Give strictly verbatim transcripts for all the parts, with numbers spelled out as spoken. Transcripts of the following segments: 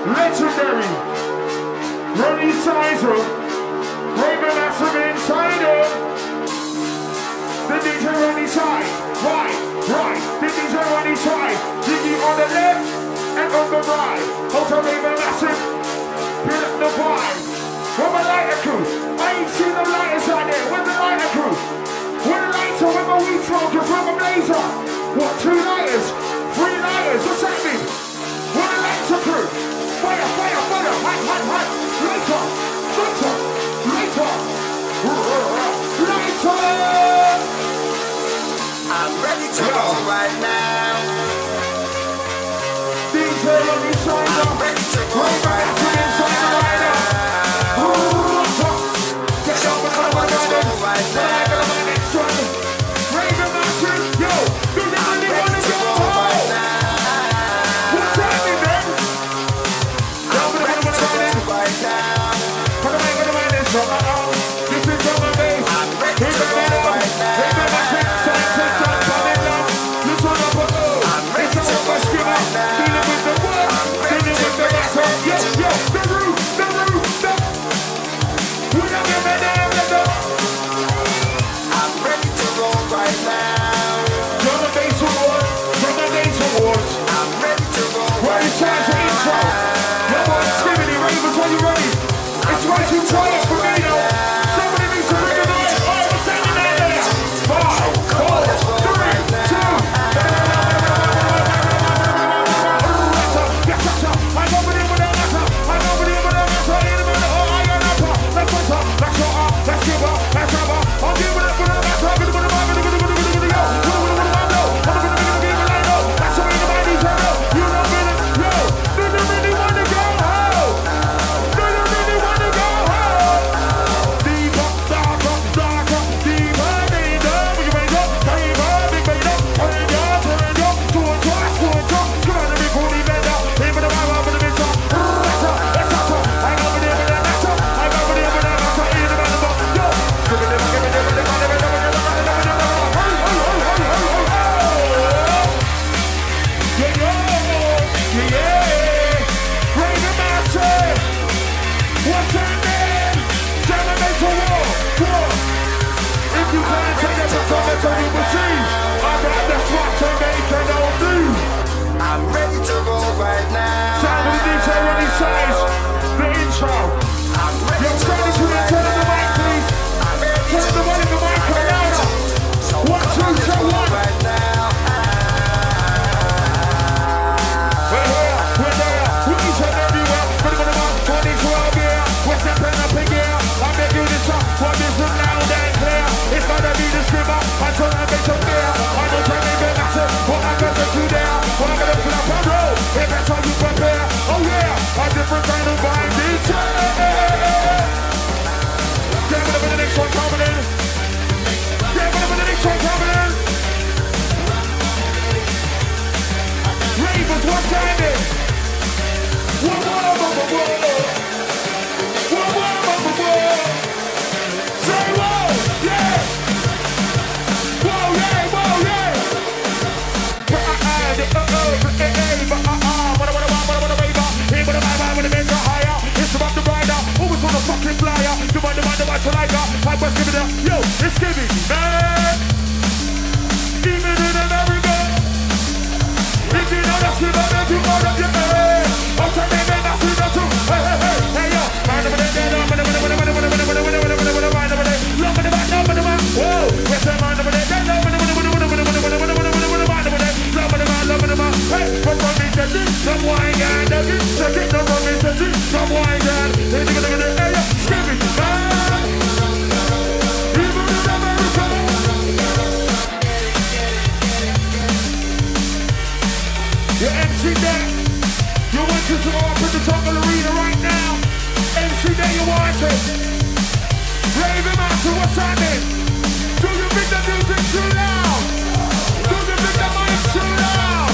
Legendary. Ronnie Sizer. Raven Massive Insider. The D J Ronnie Side. Right, right. The D J Ronnie Side. Diggy on the left and on the right. Hotel Raven Massive. Build up the vibe. Where my lighter crew? I ain't seen the lighters out there. Where's the lighter crew? Where the lighter? Where my weed smokers? Where my blazer? What, two lighters? Three lighters? What's that mean? Where the lighter crew? Fire, fire, fire! Hot, hot, hot! Lighter! Lighter! Lighter! Lighter! I'm ready to go right now. D J, let me shine up. I'm ready to go right now. Yo, it's giving, man. Even in America, if you know that's good, then you know that you're mad. I'm telling you, that's good, that's true. Hey, hey, hey, hey, yo. Man, I'm gonna get up, man, I'm gonna, man, I'm gonna, man, I'm gonna, man, I'm gonna, man, I'm gonna, man, I'm gonna, man, I'm gonna, love, man, I'm gonna, man, whoa. Yes, I'm on, I'm gonna get up, man, I'm gonna, man, I'm gonna, man, I'm gonna, man, I'm gonna, man, I'm gonna, man, I'm gonna, love, man, love, man, man. Hey, from one me to this, from wine and again, check it, from one me to this, from wine and, hey, nigga, nigga, nigga, hey, yo, screaming, man. Your M C there, you want to go up at the top of the arena right now. M C there, you want it. Raven Master, what's happening? Do you think the music's too loud? Do you think the mic's too loud?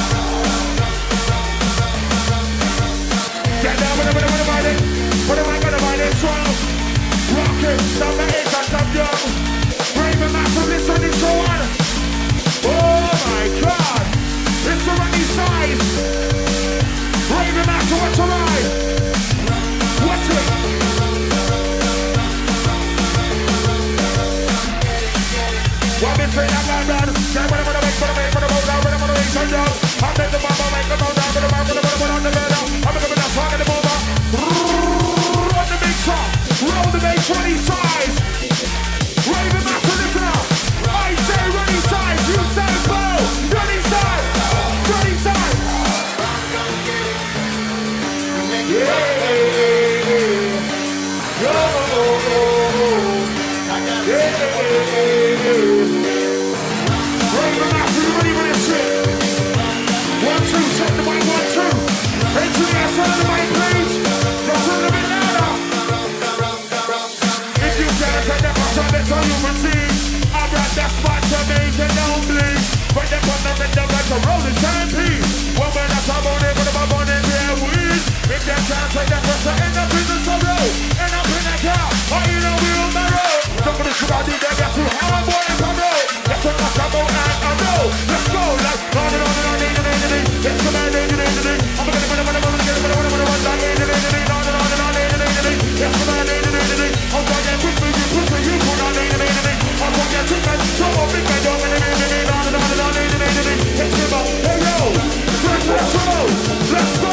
Get down, what am I gonna buy it? What am I gonna buy this from? Rock it, stop the eight, I stop young. Raven Master, listen to this one. Oh my God. It's the running size. Raven Master, what's alive? the mic, one, two. Engineer, turn the mic, please. Just a little bit louder. If you can't take that much of it, so you receive. I brought that spot to make it don't bleed. But they put them in the right to roll the stampede. When we're not talking about it, but I'm on it, yeah, weed. If they can't take that much, end up in the sorrow. End up in that car, or you know we on the road. Somebody should have did that, that's who how I'm born in the road. That's what I'm talking about, and I know. Let's go, like, on and on and on, and on and on. Let's go, man, and on and on. I'm gonna get it, I'm gonna get it, I'm gonna get it, I'm gonna get it, like, and on and on, on and on, and on, and on, and on. Let's go, man, and on and on. I'm gonna get with me, you put me, you put on, and on, and on. I'm gonna get with me, so I'm big, man, on and on, and on, and on, and on, and on, and on. Let's give up, hey yo, let's go, let's go.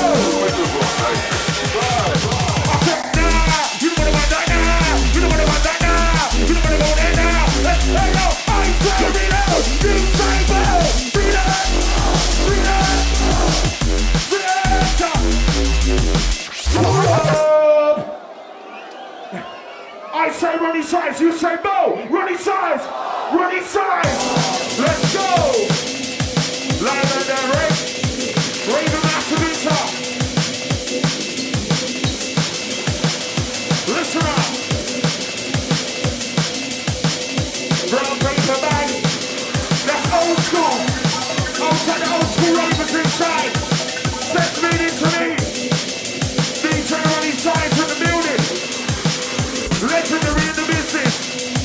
I said, nah, you don't wanna want that now, you don't wanna want that now, you don't wanna go there now. Hey yo, I say it out, you say well, beat it, beat it, beat it. I say Ronnie Size, you say Mo, Ronnie Size, Ronnie Size. Let's go. Live and direct, Raven Mastervita. Listen up. Brown paper bag. That's old school. I'll take the old school ravens inside. Let's meet into me. D J Ronnie Size in the building. Legendary in the business.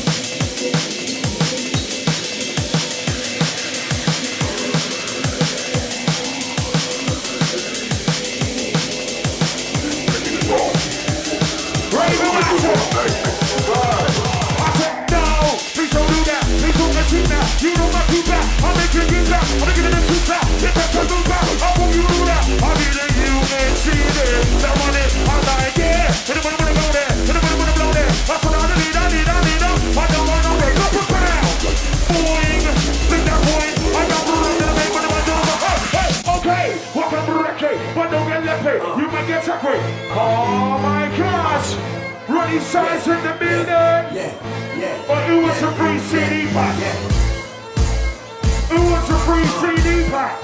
You know my people, I'm making you back, I'm making it too fast. If that's a new back, I want you to do that. I'm eating you and see it. That one is, I'm like, yeah. Anybody wanna go there? Anybody wanna blow there? That's what I need, I need, I need, I don't want no break. Up and down. Boing. Think that point. I got the right to the make, but I'm doing my hey, hey, okay. Welcome to Ricky, but don't get left it. You might get sucked. Oh my gosh. Ronnie Size in the building. Yeah, yeah. But it was a free C D pack. Yeah. Who wants a free C D pack?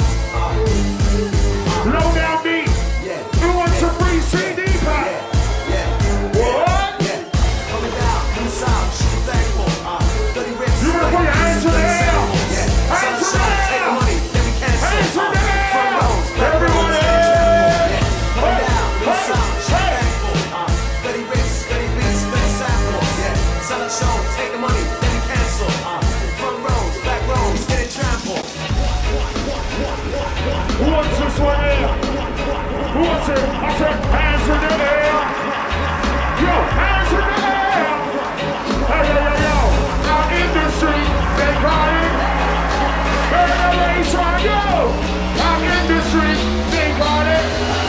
Low down me. Yeah. Who wants a free C D pack? Yeah. Yeah. What? Yeah. Coming down, coming south, she's thankful. Uh, dirty rips. You wanna put your hands in the air? Yeah. Hands in the Sunshine, take the air. money, then we cancel. Hands in the air. Front rows, back Everyone rows, in. yeah. Coming down, coming Hey. south, she's Hey. thankful. Uh, dirty rips, dirty beats, dirty samples. Yeah. Sell a show, take the money, then we cancel. Uh, front rows, back rows, get it trampled. Who wants this one in? Who wants it? I said hands in the air. Yo, hands in the air. Hey, yo, yo, yo. Our industry, they call it. Hey, the race on yo. Our industry, they call it.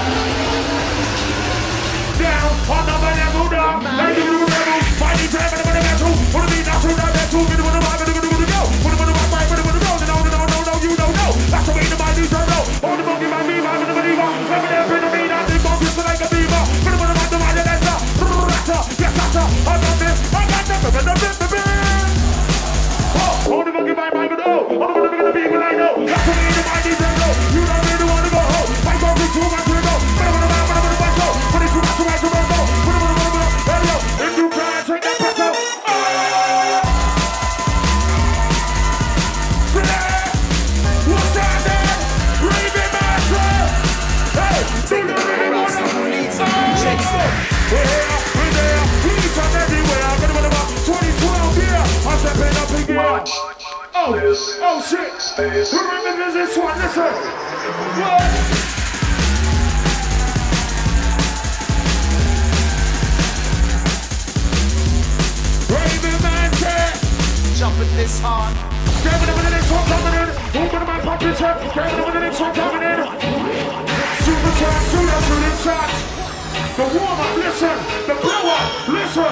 Down on the level down. They do the level. Fight each other with the metal. Put it in, that's what I'm meant to. Get it with the vibe, get it with the go. Put it with the vibe, put it with the go. No, no, no, no, no, you don't know. That's the way the mind is know. All the monkey, my me, my the believer. Never there, been a mean, I think I'm just like a beaver. Put it with the vibe, the vibe, the letter. Rata, yes, rata. I got this, I got this, I got this, I got this. Oh, all the monkey, my mind, but oh, all the monkey, the people I know. That's the way the mind is know. You don't really want to go home. I go to two, my two, go. Put it with the vibe, put it with the vibe, go. Put it with the vibe, put it with the vibe, go. Put it with the vibe, go. Hey, yo, if you can't take that press out. What's that there? Raven Master! Hey, do you really want to? Oh, we're here, we're there, we come everywhere. I'm gonna run about twenty twelve, yeah. I'm stepping up again. Oh, oh shit. Who remembers this one? Listen. What? Raven Master! Jumping this hard. Grabbing over the next one coming in. Open my pockets up. Grabbing over the next one coming in. Super time, super shooting shots. The warm up, listen. The blow up, listen.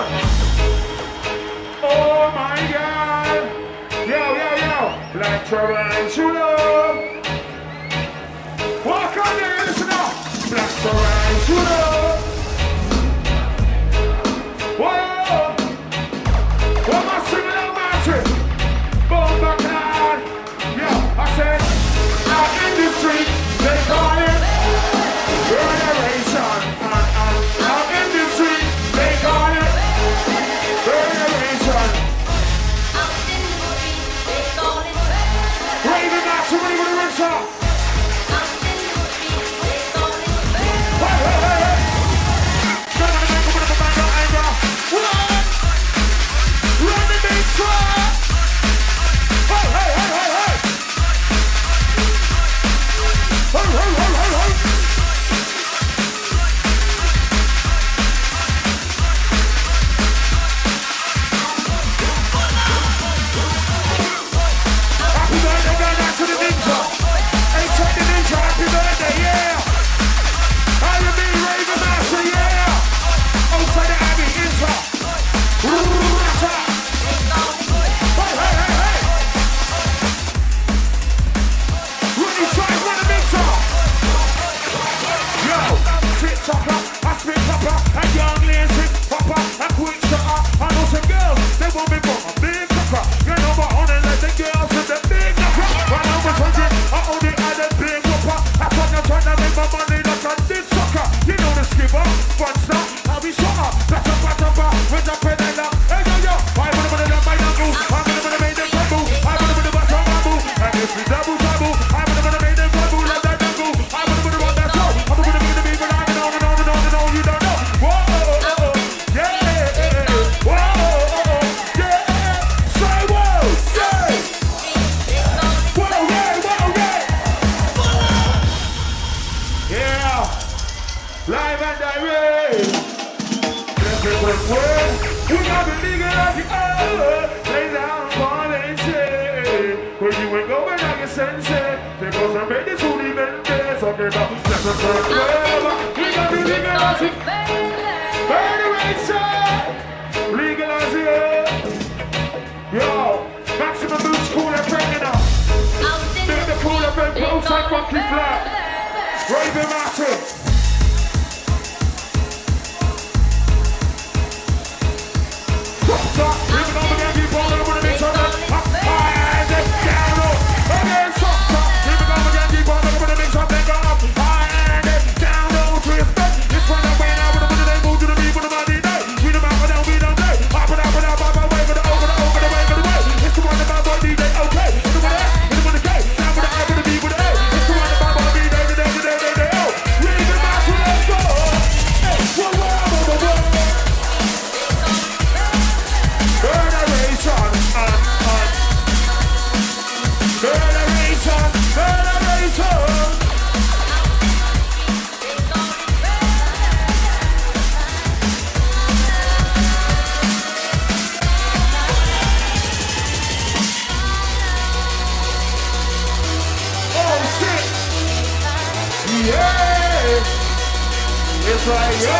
Oh my God. Yo, yo, yo. Like tarantula. Walk on there, listen up. Black tarantula. Whoa. What am I singing out, massive? Boom, back out. Yeah, I said, our industry, they call it. live and direct. Let's get quick word. We got the nigga like the earth. Lay down, fall and say. Cause you ain't going like a sensei. Because I'm ready to the mente. So get up. Let's get quick word. We got the nigga like the earth. Legalize it. Yo, maximum boost, cool and bringing up. Make the cool and bring close like monkey flat. Raven massive. Stop, stop. Even over there, keep on over the mix on it. Up high and then down low. Again, stop, stop. Even over there, keep on over the mix on it. Up high and then down low. Twist it. It's when I went out with the money, they move to the beat with the money. We the mouth, we don't, we don't play. Up and up and up, up and way, with the over, the over, the way, with the way. It's the one about boy D J, okay. It's the one S, it's the one K. Now with the I, with the B, with the A. It's the one about boy D J, the day, the day, the day, oh. Leave it back to let's go. Hey, whoa, whoa, whoa, whoa, whoa. Generation, uh, uh. Generation, generation. Yeah, it's like yo,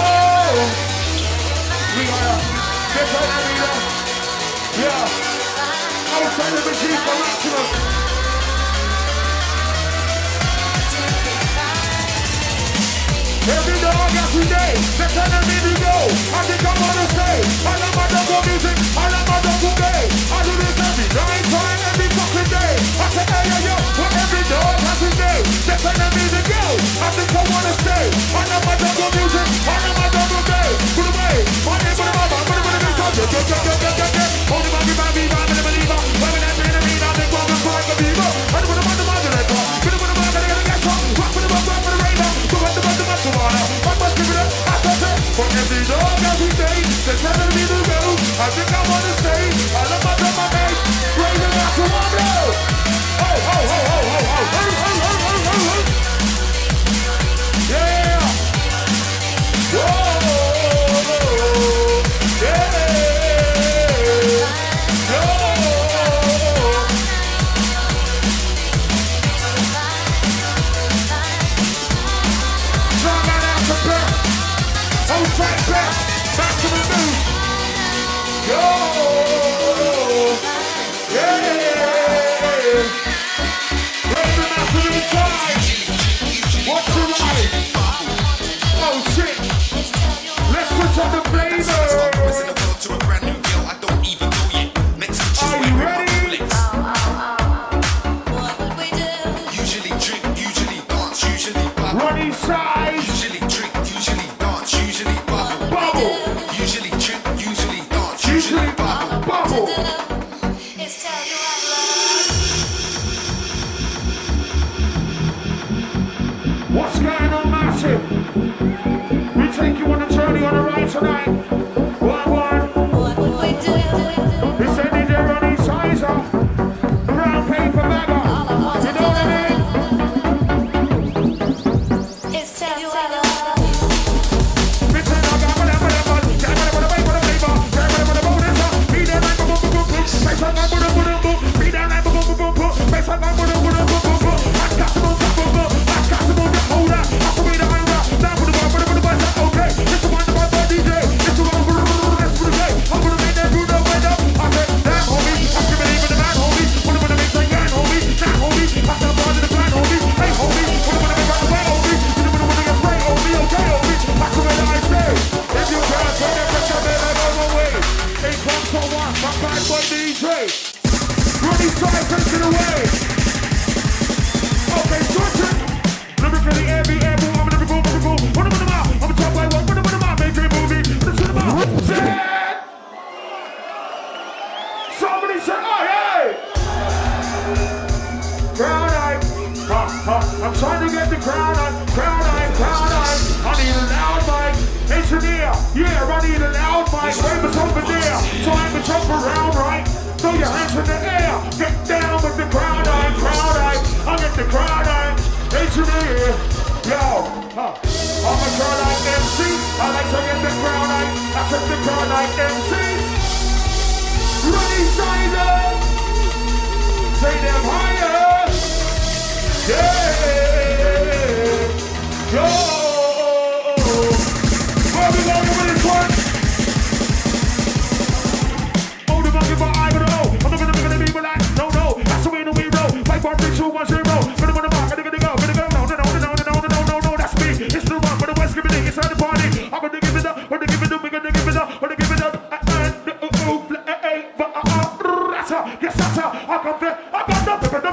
we gotta get right now, we go. Yeah, I was trying to achieve the maximum. Every dog, every day, they're telling me to go. I think I'm gonna stay. I love my double music, I love my double day. I do this every night, time, every fucking day. I say, hey, yo, yo, well, every dog has his day. They're telling me to go. I think I wanna stay. I love my double music, I love my double day. Put away, my name, put it up, put it, put it, put it, put it, put it, put it, only my people, my people, I'm in the believer. Women that mean to me, now they want to find the people. I do what I'm on the modulator. Put it, put it, put it, put it, get some. Rock with the rock, rock with the radar. Go at the bottom, the bottom, I must give it up, I must say. For every dog, every day, they're telling me to go. I think I wanna stay. I love my dog, my mate. Raven back to one blow. Oh, oh, oh, oh, oh, oh, oh, oh, oh, oh, oh, oh. Yeah. Whoa. Yeah. Yo. Strong and out to back. Hold tight back. Back to the move. Yo. Yeah. Raven out to the side. What's the life? Oh shit. Let's switch up the flavor. To a brand new girl, I don't even know yet. Next week she's wearing my Rolex. What would we do? Usually drink, usually dance, usually bubble. Running size. Usually drink, usually dance, usually bubble. Bubble. Usually drink, usually dance, usually bubble. Bubble. It's tell you I love. What's going on, massive? We take you on a journey on a ride tonight. One, one. What would we do? It's a D J Ronnie Sizer. Brown paper bagger. You know what I mean? It's tell you I love. It's a dog, I'm gonna put a bun. I'm gonna put a bake with a paper. I'm gonna put a bonus up. Be there like a boom, boom, boom, boom. Face up, I'm gonna put a boom. Be there like a boom, boom, boom, boom. Face up, I'm gonna put a boom, boom, boom. I got to move, boom, boom. I got to move, hold up. I can be the owner. Now put a bun, put a put a bun. Okay, it's the one about the D J. It's the one for the let's put a day. I'm gonna make that dude up, wait up. I said, damn homie, I can believe in the man homie. Put him in the mix like that homie. That homie, I said, I'm to the plan homie. Hey homie, put him in the mix right away homie. Put him in the mix like play homie. Okay homie, I can make I say. If you can't turn that pressure, then I go away. It comes for one, my bad boy D J. Running side, facing away. Okay, switch it. Lyrically, every air boom, I'm gonna be boom, boom, boom. Put him in the mouth, I'm a top boy, one, put him in the mouth, make it movie. Put him in the mouth, set. Somebody say, oh, hey! Crown eye, ha, ha. I'm trying to get the crown eye, crown eye, crown eye. I need a loud mic, engineer. Yeah, I need a loud mic. Famous over there, so I can jump around, right? Throw your hands in the air, get down with the crown eye, crown eye. I get the crown eye, engineer. Yo, huh. I'm a crown eye. set the crowd like M Cs. Ready, side up. Say them higher. Yeah. Yo. Where we going with this one? Oh, the monkey, but I don't know. I'm not gonna, gonna be like, no, no. That's the way that we roll. Five, four, three, two, one, zero. Gonna go to mark, gonna go, gonna go. No, no, no, no, no, no, no, no, no. That's me. It's the one for the West giving it. It's at the party. I'm gonna give it up. I'm gonna give it up. We're gonna give it up. We're gonna give it up. Yes, that's how I come there. I got nothing but the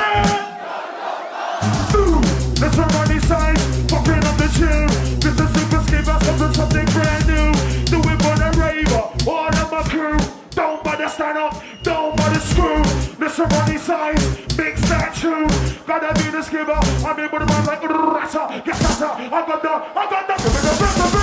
let's run on these sides, fucking up the chill. This is super skip, I something, something brand new. Do it for the raver, all of my crew. Don't bother stand up, don't bother screw. Let's run on these sides, big statue. Gotta be the skipper, I'm in with the man like Rata. Yes, that's how I got the, I got nothing but the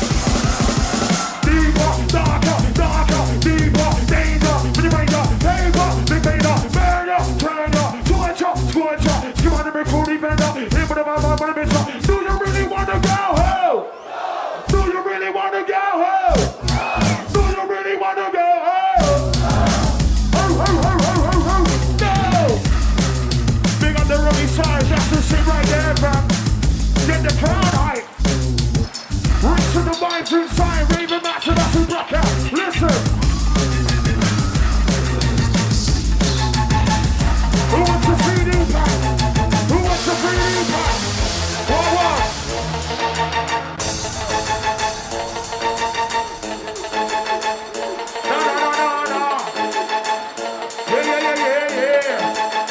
deeper, darker, darker, deeper, danger, mini ranger, paper, big beta, murder, turner, torture, scorcher, skip on the record defender, in with the man, with the bitch. Do you really wanna go home? Do you really wanna go home? Do you really wanna go home? Ho, ho, ho, ho, ho, ho, no! Big on the running side, that's the shit right there, fam. Get the crowd hype. Reach to the vibes inside, raving master, that's a rocker. Listen. Who wants a three D pack? Who wants a three D pack? What, what? No, no, no, no, no. Yeah, yeah, yeah, yeah, yeah.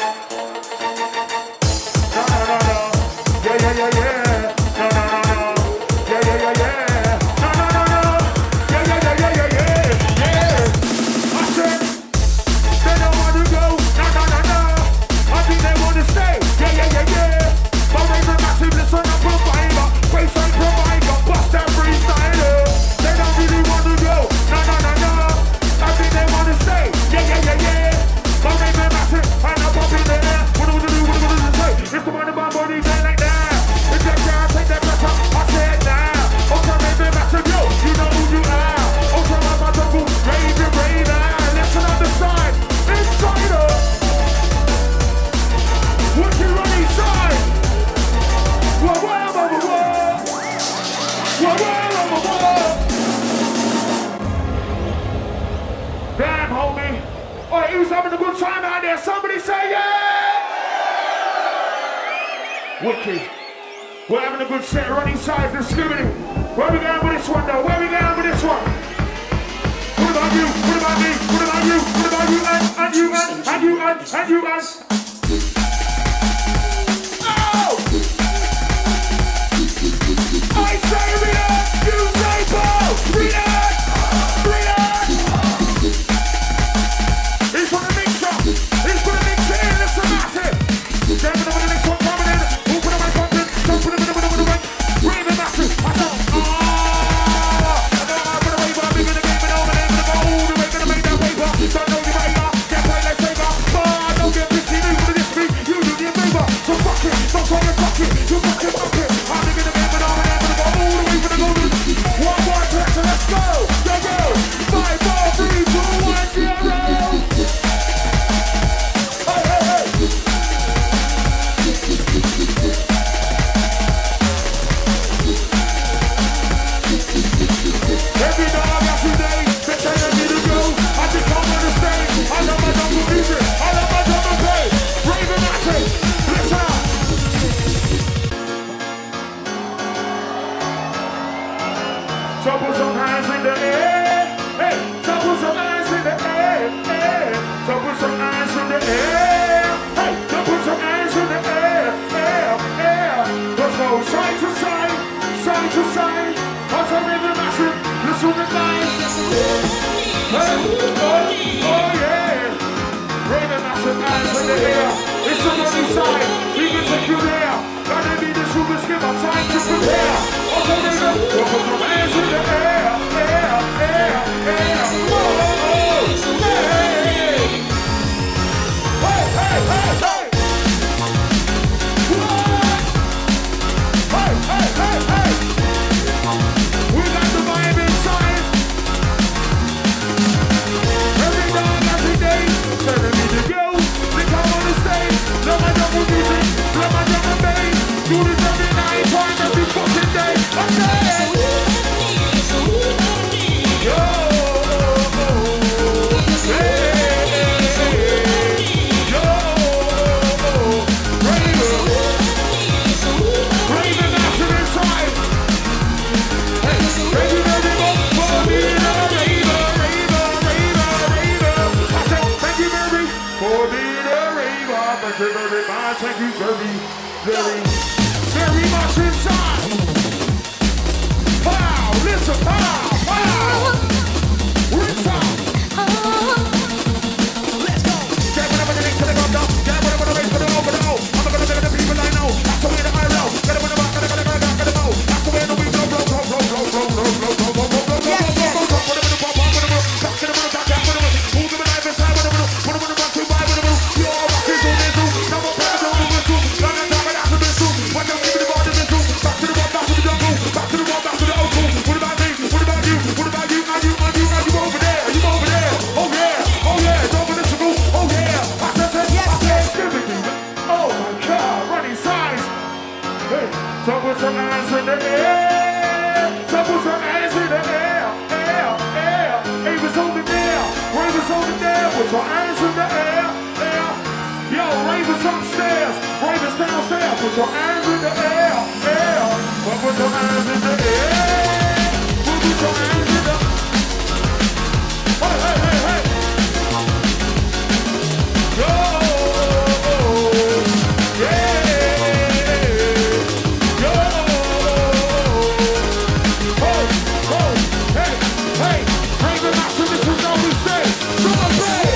No, no, no, no. Yeah, yeah, yeah, yeah. No, no, no, no. Yeah, yeah, yeah, yeah. No, no, no, no. Yeah, yeah, yeah, yeah, yeah, yeah. Yeah. I said, they don't want to go. No, no, no, no. I think they want to stay. Yeah, yeah, yeah, yeah. My raven massive, listen up, provider. Grace and provider, bust that freestyler. They don't really want to go. No, no, no, no. I think they want to stay. Yeah, yeah, yeah, yeah. My raven massive, and I'm up in the air. What do we do? What do we do? Say, it's the one of my body, they like that. If they can't take that pressure, I said nah. Ultra raven massive, yo, you know who you are. Ultra my double, raven, raven. Listen on the side, insider. What you run inside? Whoa, whoa, whoa, whoa, whoa. Whoa, whoa, whoa, whoa. Damn, homie. Oh, who's having a good time out there? Somebody say yeah! Wicked. We're having a good set, running sides and screaming. Where we going with this one though? Where we going with this one? What about you? What about me? What about you? What about you and, and you and, and you and, and you and? Oh! I say react, you say Paul! React! React! He's for the mixer! He's for the mixer in, listen massive! Get him over the next one coming in! Who put him on pumping? Don't put him in the middle of the ring! Raven massive! I know! Oh! I know I'm gonna wave, I'm big in the game and over there, gonna go all the way, gonna make that paper! Don't know you radar, get played like Saber! Oh, don't get pissy, you for this beat, you do the favor! So fuck it, don't try and fuck it, you fuck it, fuck it! I'm big in the game and over there, gonna go all the way, gonna go to one more pressure, let's go! Go, go! Five, four, three, two, one, zero! Hey, hey, hey! Every dog, every day, they say they need to go. I think I'm on the stage. I love my double music. I love my double bass. Raven massive. Listen up. So put some hands in the air. Hey, so put some hands in the air. Hey, so put some hands in the air. Hey, so put some hands in the air. Air, air. Let's go side to side, side to side. What's a Raven massive? Listen to the night. Hey, oh, oh yeah. Raven massive hands in the air. It's the money side. We can take you there. Gotta be the super skipper. Time to prepare. What's a Raven? Put some hands in the air. Air, air, air. Oh, oh, oh. Hey. Hey, hey, hey, hey. What? Hey, hey, hey, hey. We got the vibe inside. in the air. So put some hands in the air, air, air. Ravens over there, ravens over there. Put your hands in the air, air. Yo, ravens upstairs, ravens downstairs. Put your hands in the air, air. Put your hands in the air. Put your hands in the air. Hey, hey, hey, hey. Yo, yeah. Yo. Ho, ho, hey, hey. Raven Master, this is how we say. Come on, play.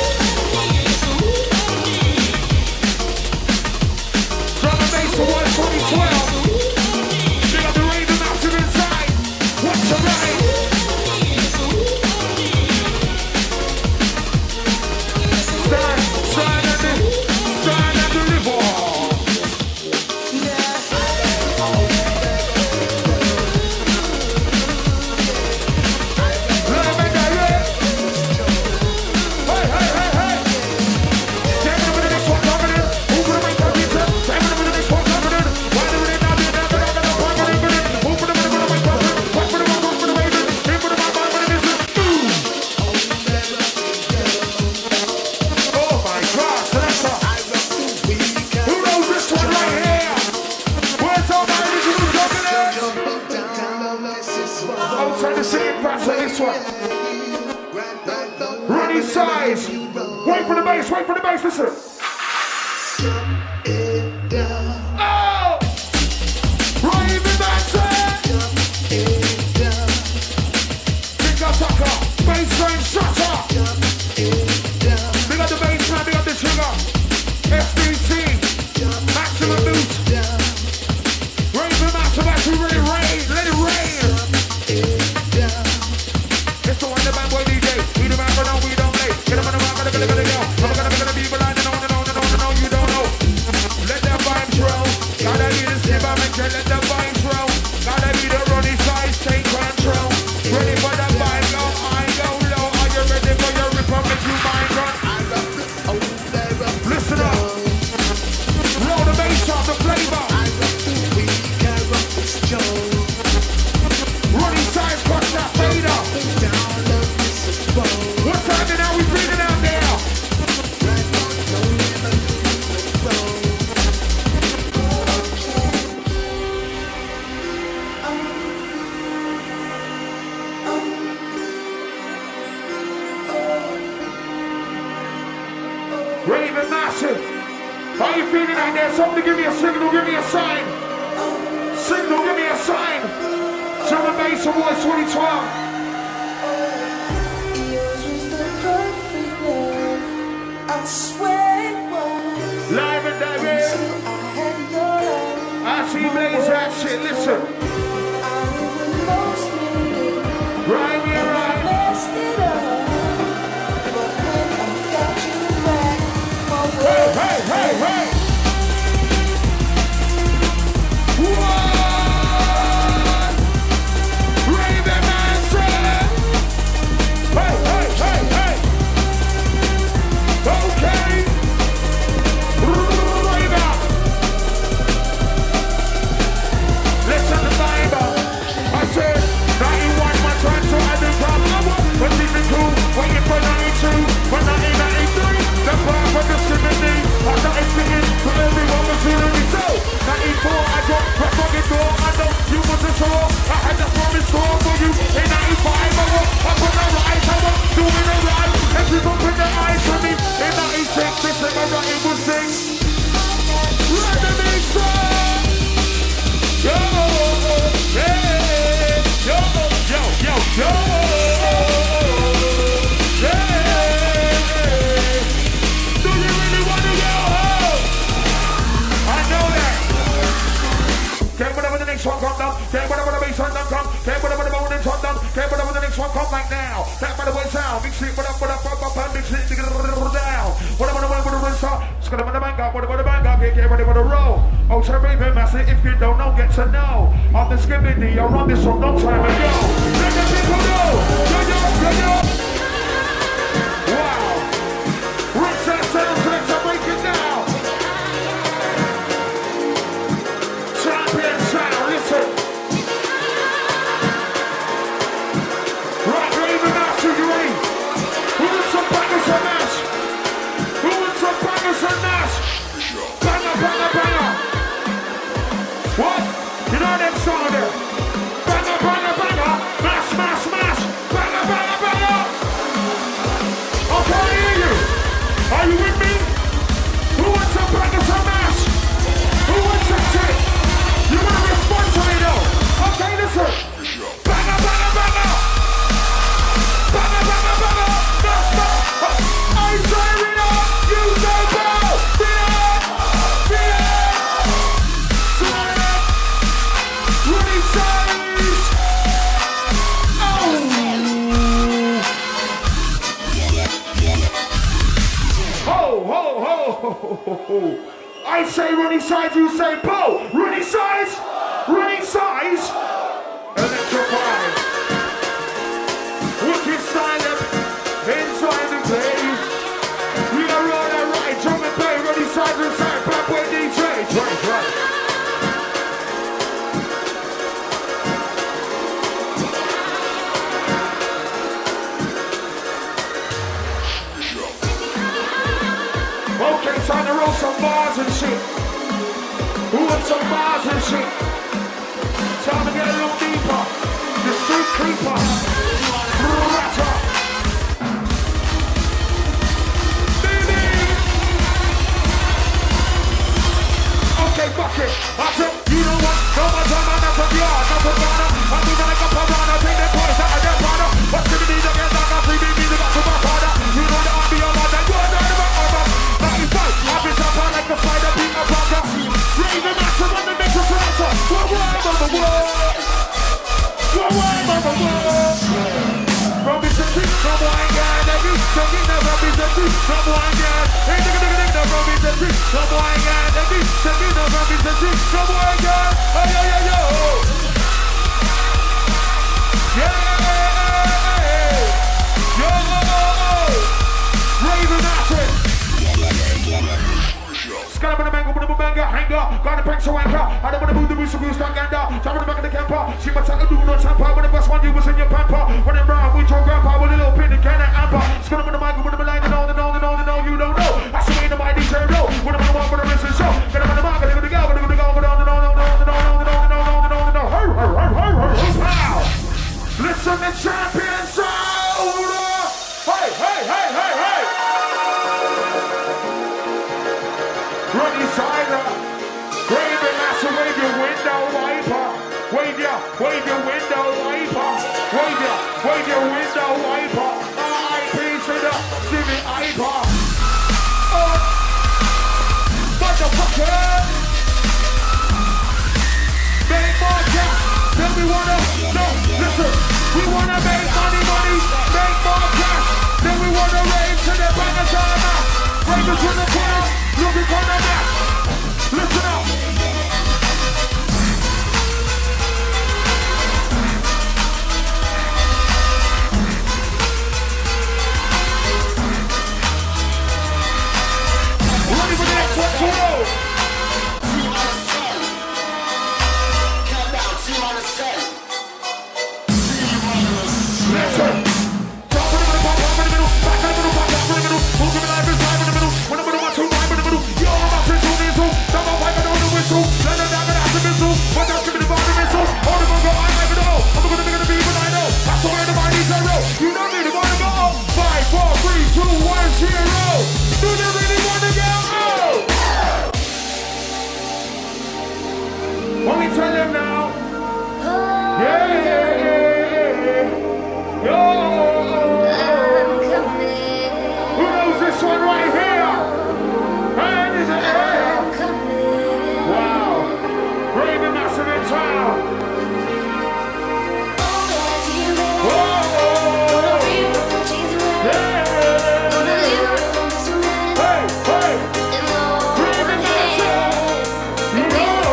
Drum and bass for one twenty twelve. Big up the Raven Master inside. What's the right? Running size. Wait for the bass, wait for the bass, listen. Oh! Raven Master! Finger sucker, bassline shutter. Big up the bassline, big up the trigger. F B C, maximum boost. Raven Master, let it rain, let it rain. It's the one the band boy D J. We the man, but no, we don't play. Get them on the rock, gonna, gonna, gonna go. I'm gonna, gonna be blind and on and on and on and on. You don't know. Let the vibes roll. Gotta be the slip, I make sure let the vibes roll. Gotta be the running size, take control. Ready for the vibe, go high, go low. Are you ready for your rip up? Make you mind run. Listen up. Roll the bass off the flavor. Running size, crush that fader. What's happening now? We breathing out there. Raven Massive. How you feeling out there? Somebody give me a signal, give me a sign. Signal, give me a sign. Drum and Bass Awards twenty twelve. I swear it was. Live and direct. I see Blaze that shit, listen. Right here, right. Hey, hey, hey, hey. What? Raven Master. Hey, hey, hey, hey. Okay. Raven. Listen to Bible. I said ninety-one my time, so I didn't come over. But leaving cool, waiting for ninety-two, but nineteen ninety-three. The power of the sympathy, I started speaking to everyone was feeling me so. ninety-four, I dropped my fucking door. I know you wasn't sure. I had the promise store for you. In ninety-five, I was up on the right, I was doing it right. And people put their eyes on me. In ninety-six, they said my writing would sing. Let the big song. Yo, yeah, yo, yo, yo, yo, yeah. Do you really want to go home? I know that. Can't whatever the next one come down. Can't whatever the bass one come. Can't whatever the bonus one down. Can't whatever the next one come like now. Can't by the way sound. Mix it, what up, what up, what up, and mix it, dig it down. Whatever the way, whatever the start. It's gonna be the bang up, whatever the bang up. Get ready for the roll. Oh, so Raven Master, if you don't know, get to know. I'm the skibbity, you're on this from long time ago. Let the people know. Yo, yo, yo, yo. Wow. Rinse that sound, let's break it down. Champion sound, listen. size. Oh. Ho, ho, ho, ho, ho, ho. I say running size, you say Bo. Running size, running size. Electrify. Wicked silent inside the play. We are roll that right, drum and play, running size and side, back with D J. Right, right. Okay, time to roll some bars and shit. Who wants some bars and shit? Time to get a little deeper. The street creeper. Ratter. Baby. Okay, fuck it. I said, you know what? No more time, I'm not from yard, not from Ghana. I'm moving like a piranha, take the boys out of their partner. What's the need to get down, I'm free, baby, to back to my father. You know that I'll be on my dad, you're not in my armor. I've been up like a spider, beat a bugger. Raven massive on the mix of selector. One word of the world. One word of the world. Robbie's the trick, no wine guy. Every second of Robbie's the trick, no wine guy. Hey, nigga, nigga, nigga, Robbie's the trick, no wine guy. Every second of Robbie's the trick, no wine guy. Hey, yo, yo, yo. Yeah. Yo. Raven massive. Got up in the mango, with a manga, hanger, got a pencil anchor. I don't want to move the boost, boost, like gander. Jump in the back of the camper. See my tackle, do no tamper. When the best one you was in your pamper. Running round with your grandpa with a little pin and can and amber. Got up in the mango, with a line, and all, and all, and all, and all, you don't know. That's the way the mighty turn low. When I'm on the walk, with a wrist and show. Get up in the market, look at the girl, look at the girl, and all, and all, and all, and all, and all, and all, and all, and all, and all. Ho, ho, ho, ho, ho, ho, pow. Listen to champion sound. Hey, hey, hey, hey, hey. Running cider, wave your master, wave your window wiper, wave your, wave your window wiper, wave your, wave your window wiper. R I P to the civic wiper. Oh, motherfucker! Make more cash, then we wanna, no, listen, we wanna make money, money, make more cash, then we wanna raise to the bank of China, ravers with the cash. Looking for the best. Listen up. Ready for the next one to roll. Listen. Top in the middle, top in the middle, back in the middle, back in the middle. Move in the life inside in the middle. When the middle, one, two, nine in the middle. Yo, I'm up to two diesel. Double pipe and on the whistle. Let them down and out the missile. But that's giving the bottom missile. All the mongo, I never know. I'm gonna be gonna be, but I know. That's the way the mind is zero. You know me, the bottom go. Five, four, three, two, one, zero. Do they really wanna go? Oh! Let me tell them now. Yeah, yeah, yeah, yeah, yeah. Yo! Who knows this one right here? Hand in the air. Wow. Raven massive in town. Whoa. Yeah. Hey, hey. Raven massive. You know.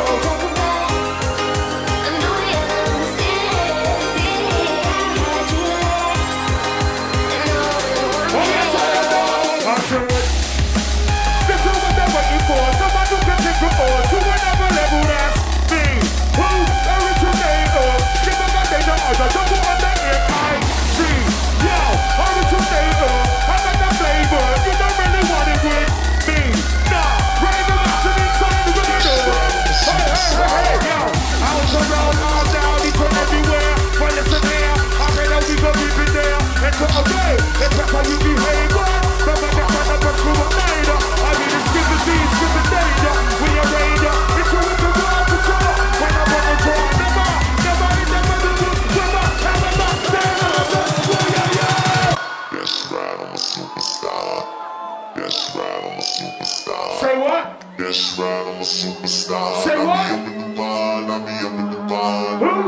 I said, this is what they're waiting for. Someone who can take the board to another level. That's me. Who originator? Skip up my data. I don't want the M I C. Yo, originator. I got the flavor. You don't really want it with me. Nah, Raven massive inside the window. Hey, hey, hey, hey, yo. I was around, all down, he from everywhere. Well, listen here. I read how we go, we've been there. And to obey, it's like how you behave. But when the front of us through a night, I mean, it's skip the beat, skip the danger. We are radar. It's a with the world to cover. When I'm on the draw, never, never, never, never, never, never, never, never, yeah, yeah. That's right, I'm a superstar. That's right, I'm a superstar. Say what? That's right, I'm a superstar. Say what? I be up in the mind, I be up in the mind. Who?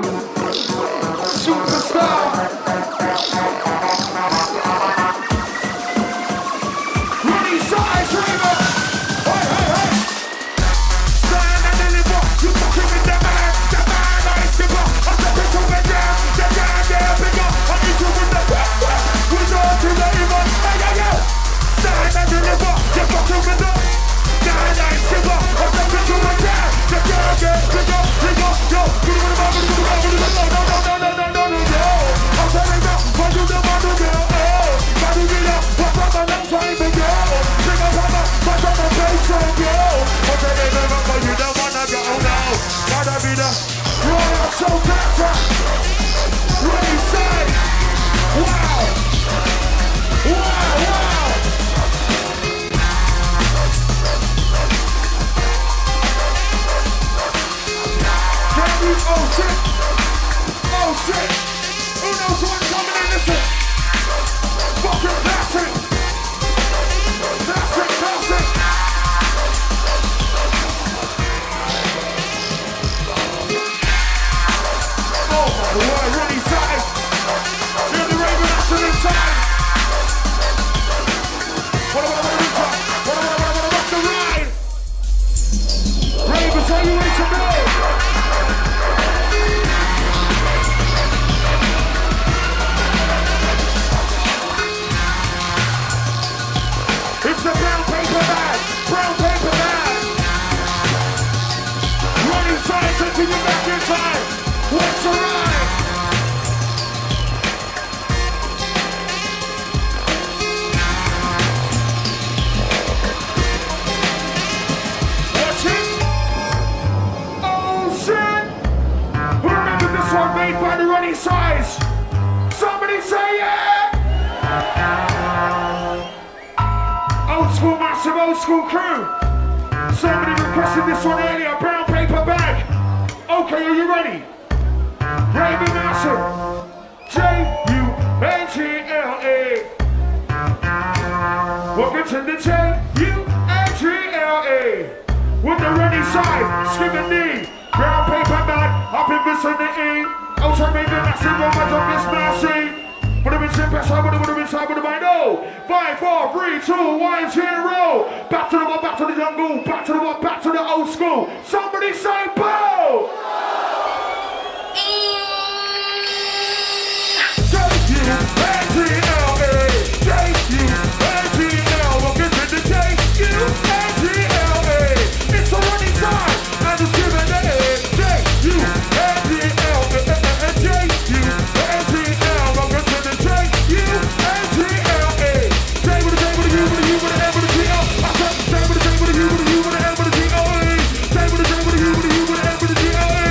J with the J with the U with the M with the G O E. J with the J with the U with the U with the M with the G O E.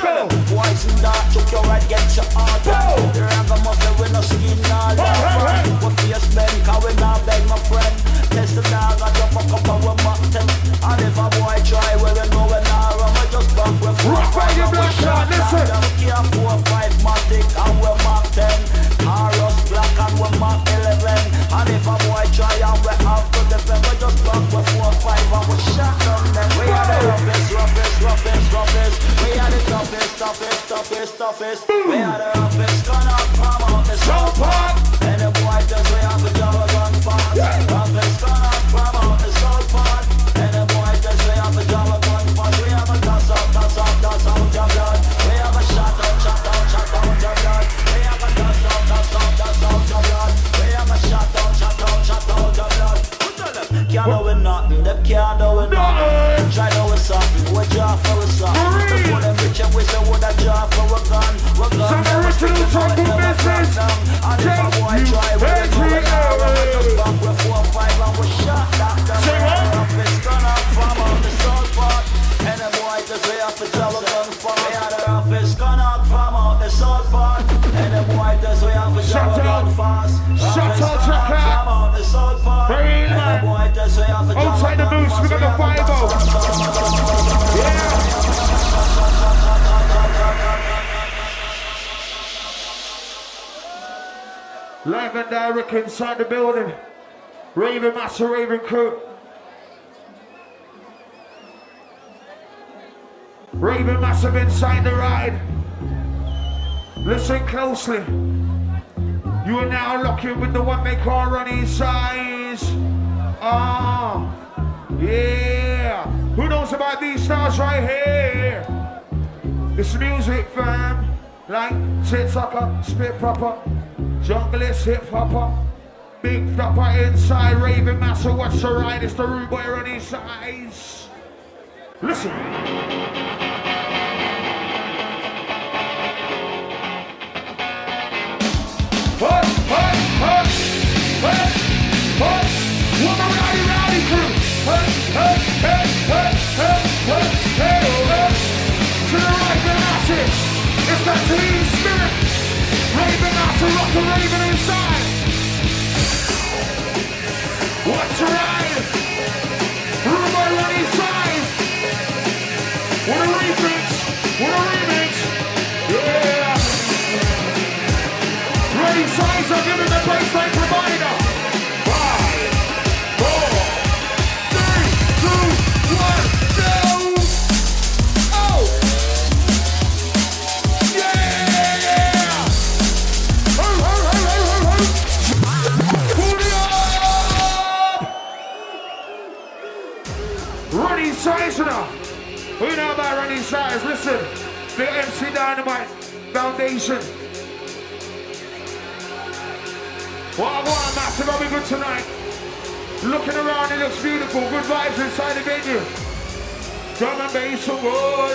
go. Boys in dark, took your right, get your heart. The ragamuffin with no skin, all that. What face bend, cause we not beg my friend. Test the dog, I just fuck up and we mock them. And if a boy try, we will know when I run, we just back with four. Rock by your blood shot, listen. Here four, five, matic, and we mark ten. Taurus black and we mark eleven. And if a boy try, and we have to defend, we just back with four, five, and we shot them. Then we are the roughest, roughest, roughest, roughest. We are the toughest, toughest, toughest, toughest. We are the roughest, gonna come out the south park. And the boy just we have to jump a gun fast. Roughest, gonna come out the south park. And the boy just we have to jump a gun fast. We have a toss up, toss up, toss out your blood. We have a shot out, shot out, shot out your blood. We have a toss up, toss up, toss out your blood. We have a shot out, shot out, shot out your blood. Can't do with nothing, them can't do with nothing. Try to with something, we draw for a song. Before them rich and we say what a draw for a gun. We're gone, never speak about it, never talk down. And if a boy try, we will go with our run. We just back with four, five and we shot that down. Rough is gonna from out the south part. And the boy just we have to travel gun for. We are the roughest gonna from out the south part. And the boy just we have to travel gun fast. Shut out, check from out the south part. Very man. Outside the booth, we got the five oh. Yeah. Live and direct inside the building. Raven Master, Raven Crew. Raven Massive inside the ride. Listen closely. You are now locking with the one they call Ronnie Size. Ah, yeah. Who knows about these stars right here? It's music, fam. Like tit sucker, spit proper, junglist, hip hopper, big flopper inside. Raven Master, what's the ride? It's the rude boy Ronnie Size. Listen. Hut, hut, hut, hut, hut. Woman rowdy, rowdy crew. Hut, hut, hut, hut, hut, hut, hey, hut. To the Raven Master, it's that team spirit. Raven Master, rock the Raven inside. What's the ride? Rude boy Ronnie Size. What a remix, what a remix. Yeah. Ready, Size, I'm giving the baseline provider. Five, four, three, two, one, go! Oh! Yeah! Ho, ho, ho, ho, ho, ho! Pull it up! Ronnie Size now. Who know about Ronnie Size? Listen, the M C Dynamite Foundation. What I want, massive, I'll be good tonight. Looking around, it looks beautiful. Good vibes inside the venue. Drum and bass award.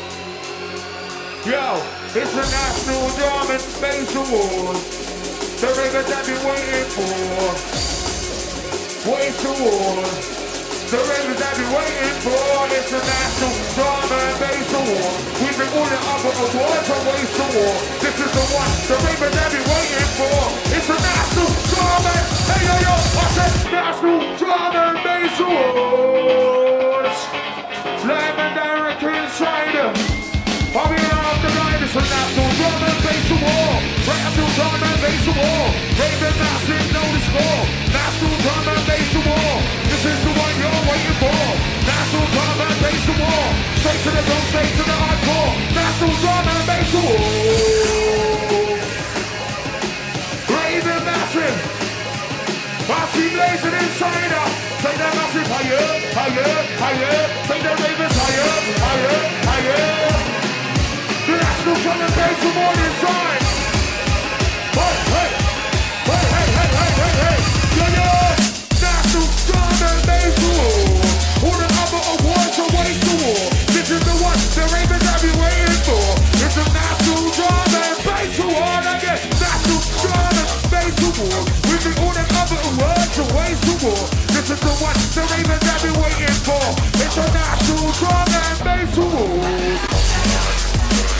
Yo, it's the National Drum and Bass Award. The record that been waiting for. Waste Award. The record that been waiting for. It's the National Drum and Bass Award. We've been all the other awards on Waste Award. This is the one, the record that been waiting for. It's the National Drum and, hey yo yo, I said National Drum and Bass Awards. Live and direct inside. I'll be around the night. It's the National Drum and Bass Award. National Drum and Bass Award. Raven Massive, know the score. National Drum and Bass Award. This is the one you're waiting for. National Drum and Bass Award. Straight to the drum, straight to the hardcore. National Drum and Bass Award. Raven Massive. I see blazing inside her. Take that Massive higher, higher, higher. Take the Ravens higher, higher, higher. The National Drum and Bass Award inside. Hey, hey, hey, hey, hey, hey, hey, hey. Yeah, yeah. National Drum and Bass Award. All the other awards are Waste Award. This is the one the Ravens have been waiting for. It's the National Drum and Bass Award again. National Drum and Bass Award. We've been all the other awards are Waste Award. This is the one the Ravens have been waiting for. It's the National Drum and Bass Award.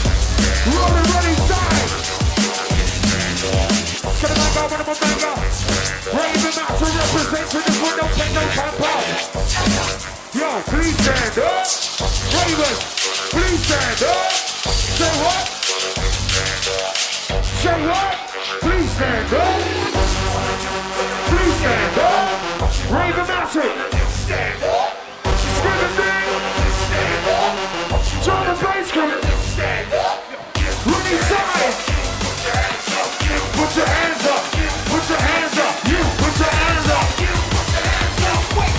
Rolling, running side. Get a mango, get a mango. Raven Master representing this one, don't take no time out. Yo, please stand up. Raven, please stand up. Say what? Say what? Please stand up. Please stand up. Raven Master. Stand up. Scream the thing. Stand up. Turn the bass, come. Stand up. Running side. Put your hands up. Put your hands up. You put your hands up. You put your hands up. Wait.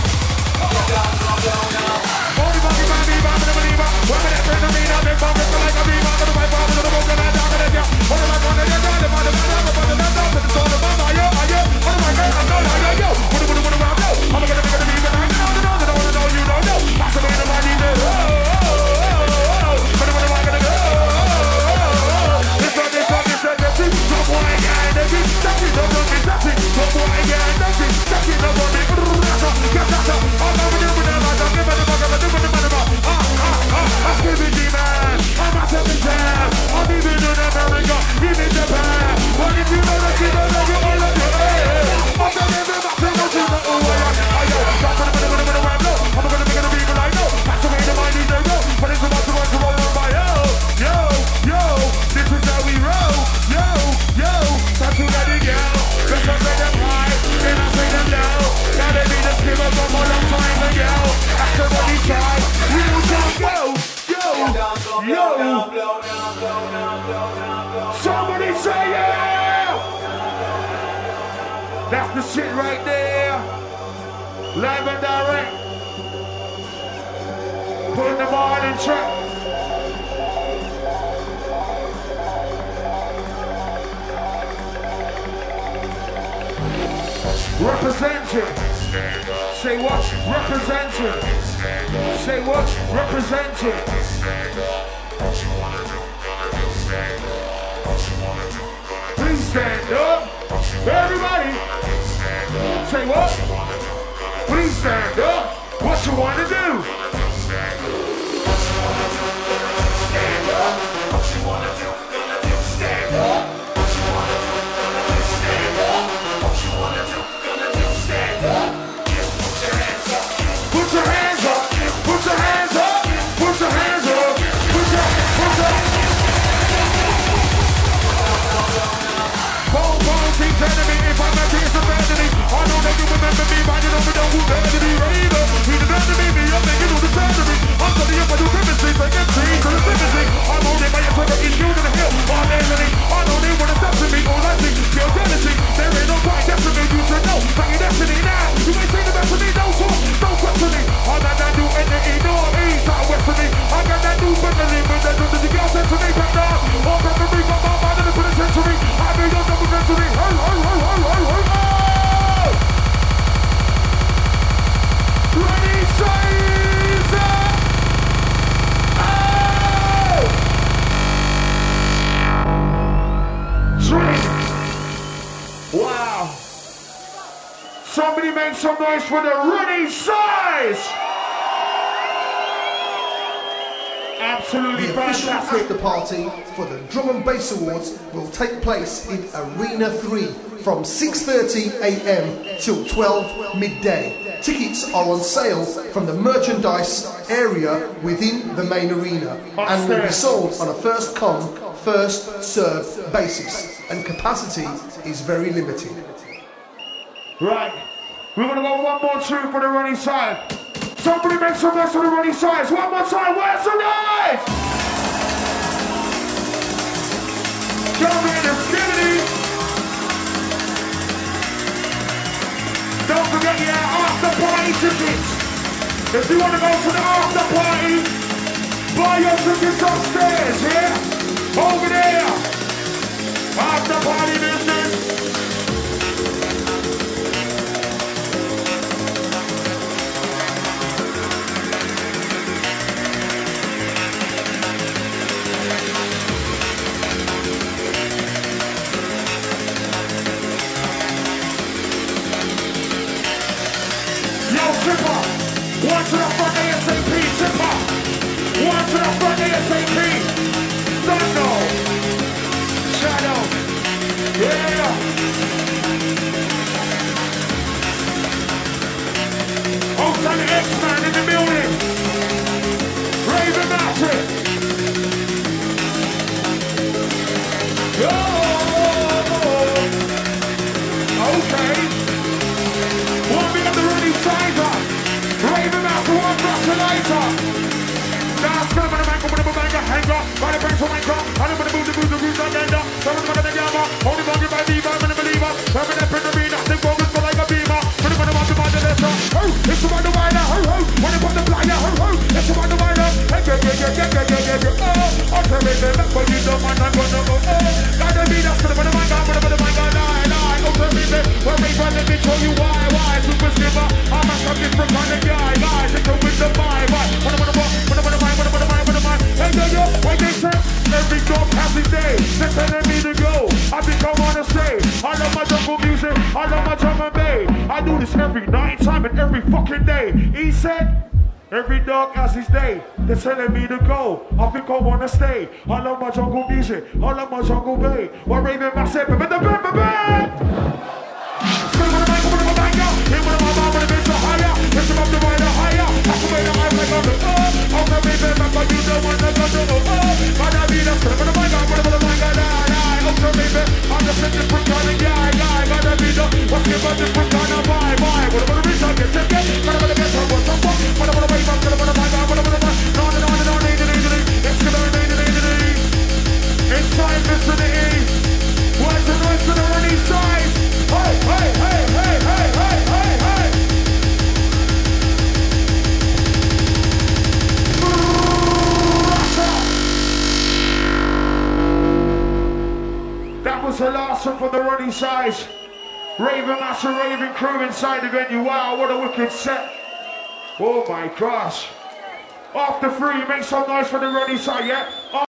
Body, body, body, body, body, body. Women that turn to me, now they fall just like a beam. I'm gonna fight for the most and I'm down to the young. What am I gonna do? I'm gonna do? I'm gonna do? I'm gonna do? It's all about my yo, my yo. What am I gonna do? I'm gonna do? What am I gonna do? I'm gonna do? I'm gonna do? I'm gonna do? I know, I know, I know, I know, you don't know. Pass away the money, oh, oh, oh, oh. What am I gonna do? This one, this one, this one, this one. Some boy got nothing, nothing, no one is nothing. Some boy got nothing, nothing, no one is nothing. I'm over there with them, I'm talking about them, I'm talking about them, I'm talking about them. Ah, ah, ah, I'm screaming demon. I'm a seven jam. I'm even in America, even in Japan. What if you know that you know that you all of your head? I'm telling them, I'm telling them, I'm telling them, I know. I'm gonna put it in the web, no. I'm gonna make it a people I know. Pass away the money, they go. But it's about to run to roll on my yo, yo, yo. This is how we roll, yo, yo. Time to let it go. Let's not say them high, then I say them low. Now they need a skip up from a long time ago. After what he tried, we don't go, yo, yo, yo. Somebody say yeah! That's the shit right there. Live and direct. Putting them all in track. Representing. Say what? Representing. Say what? Representing. Please stand up. Everybody. Say what? Please stand up. What you want to do? Stand up. What you want to do? Stand up. What you want to do? Stand up. What you want to do? Stand up. Put your hands up. Put your hands up. Put your hands up. Put your hands up. Put your put your. Boom, boom, keep telling me if I'm not taking some vanity. I know that you remember me, but you know me, don't who better to be Raven. He the better to be me, I'm making all the tragedy. I'm telling you, I do chemistry, take M C to the sympathy. I'm holding by your trigger, it's you to the hill. I'm Anthony, I know they wanna step to me, all I see, feel jealousy. There ain't no point, that's to me, you should know. Like your destiny now, you ain't seen the best of me, don't talk, don't question me. I got that new energy, no east, southwest of me. I got that new Bentley, with that new the girl sent to me, back down. All that to me, from my mind in the penitentiary. I made your double century, hey, hey, hey, hey, hey, hey, hey. Ready, Caesar! Oh! Drink! Wow! Somebody make some noise for the running size! Absolutely The official fantastic! after party for the Drum and Bass Awards will take place in Arena three from six thirty a m till twelve midday. Tickets are on sale from the merchandise area within the main arena and will be sold on a first come, first served basis, and capacity is very limited. Right, we're gonna go one more tune for the running side. Somebody make some noise for the running sides. One more time, where's the noise? Jump in the skibidi. Don't forget your after party tickets. If you want to go to the after party, buy your tickets upstairs, yeah? Over there. After party business. One to the front ASAP, Tipper. One to the front ASAP. Don't know. every night time and every fucking day. He said, every dog has his day. They're telling me to go. I think I wanna stay. I love my jungle music. I love my jungle bay. Why Raven massive? But the bam bam bam. Still with a mic, with a mic out. Here with my mom, with a bitch so higher. Bitch up the rider higher. That's the way that I'm like on the top. I'm the Raven man, but you don't wanna go to the top. But I mean, I'm still with a mic out, with a mic out. I'm the Raven. I'm just a different kind of guy, guy. Gotta be the what's give a different kind of vibe, vibe. What about the rich I get to get? What about the best I want to fuck? What about the way I'm gonna wanna find out? What about the on and on and on, eight and eight and eight. It's gonna be eight and eight and eight. Inside vicinity. Where's the noise to the running side? Hey, hey, hey, hey, hey, hey, hey, hey. That was the last one for the running size. Raven Master, Raven crew inside the venue. Wow, what a wicked set. Oh my gosh. After three, make some noise for the running side, yeah?